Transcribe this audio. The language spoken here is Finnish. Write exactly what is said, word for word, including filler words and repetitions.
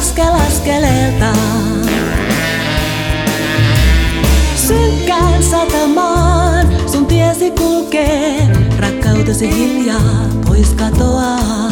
askel askeleelta. Synkkään satamaan sun tiesi kulkee, rakkautesi hiljaa pois katoaa.